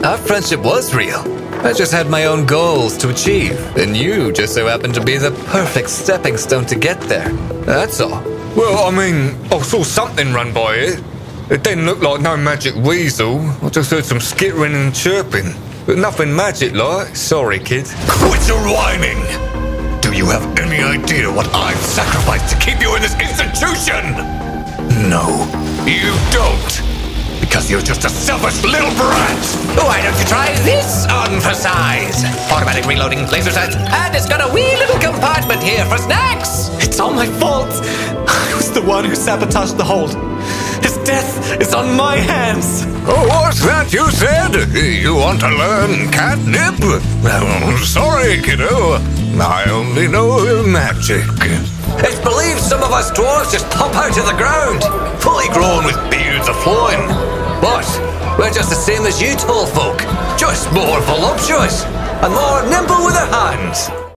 our friendship was real. I just had my own goals to achieve, and you just so happened to be the perfect stepping stone to get there. That's all. Well, I mean, I saw something run by it. It didn't look like no magic weasel. I just heard some skittering and chirping. But nothing magic like. Sorry, kid. Quit your whining! Do you have any idea what I've sacrificed to keep you in this institution? No, you don't. Because you're just a selfish little brat. Why don't you try this on for size? Automatic reloading laser sights, and it's got a wee little compartment here for snacks. It's all my fault. I was the one who sabotaged the hold. His death is on my hands. Oh, what's that you said? You want to learn catnip? Well, sorry, kiddo. I only know magic. It's believed some of us dwarves just pop out of the ground, fully grown with beards a-flowing. But we're just the same as you tall folk, just more voluptuous and more nimble with our hands.